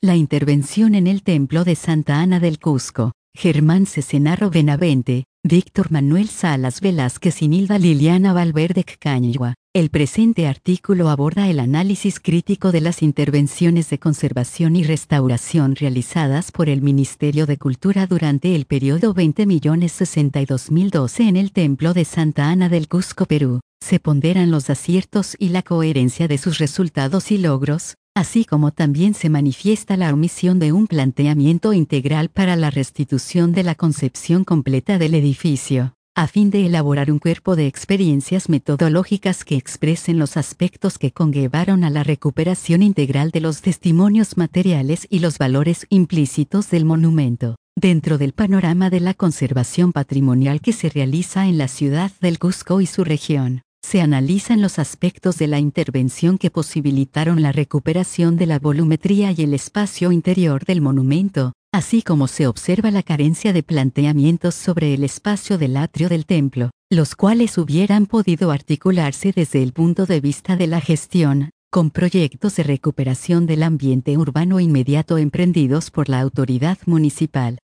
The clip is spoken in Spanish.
La intervención en el templo de Santa Ana del Cusco. Germán Cesenarro Benavente, Víctor Manuel Salas Velázquez y Nilda Liliana Valverde Cañigua. El presente artículo aborda el análisis crítico de las intervenciones de conservación y restauración realizadas por el Ministerio de Cultura durante el periodo 20.062.012 en el Templo de Santa Ana del Cusco, Perú. Se ponderan los aciertos y la coherencia de sus resultados y logros, así como también se manifiesta la omisión de un planteamiento integral para la restitución de la concepción completa del edificio, a fin de elaborar un cuerpo de experiencias metodológicas que expresen los aspectos que conllevaron a la recuperación integral de los testimonios materiales y los valores implícitos del monumento. Dentro del panorama de la conservación patrimonial que se realiza en la ciudad del Cusco y su región, se analizan los aspectos de la intervención que posibilitaron la recuperación de la volumetría y el espacio interior del monumento, así como se observa la carencia de planteamientos sobre el espacio del atrio del templo, los cuales hubieran podido articularse desde el punto de vista de la gestión, con proyectos de recuperación del ambiente urbano inmediato emprendidos por la autoridad municipal.